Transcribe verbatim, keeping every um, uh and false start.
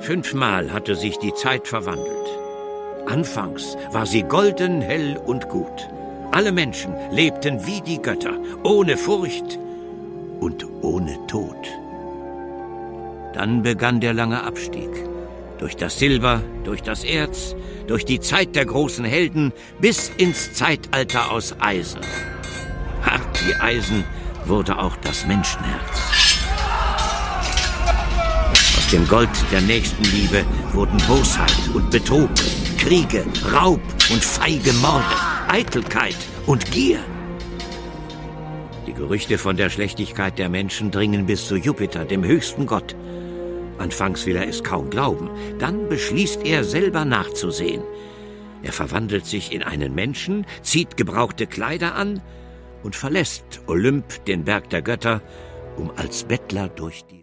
Fünfmal hatte sich die Zeit verwandelt. Anfangs war sie golden, hell und gut. Alle Menschen lebten wie die Götter, ohne Furcht und ohne Tod. Dann begann der lange Abstieg. Durch das Silber, durch das Erz, durch die Zeit der großen Helden, bis ins Zeitalter aus Eisen. Hart wie Eisen wurde auch das Menschenherz. Aus dem Gold der Nächstenliebe wurden Bosheit und Betrug, Kriege, Raub und feige Morde, Eitelkeit und Gier. Die Gerüchte von der Schlechtigkeit der Menschen dringen bis zu Jupiter, dem höchsten Gott. Anfangs will er es kaum glauben, dann beschließt er, selber nachzusehen. Er verwandelt sich in einen Menschen, zieht gebrauchte Kleider an und verlässt Olymp, den Berg der Götter, um als Bettler durch die